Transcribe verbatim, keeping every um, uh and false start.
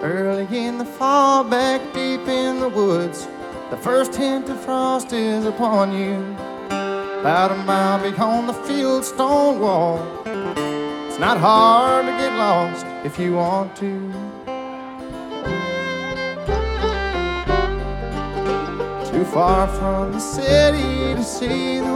Early in the fall, back deep in the woods, the first hint of frost is upon you. About a mile beyond the field stone wall, it's not hard to get lost if you want to. Too far from the city to see the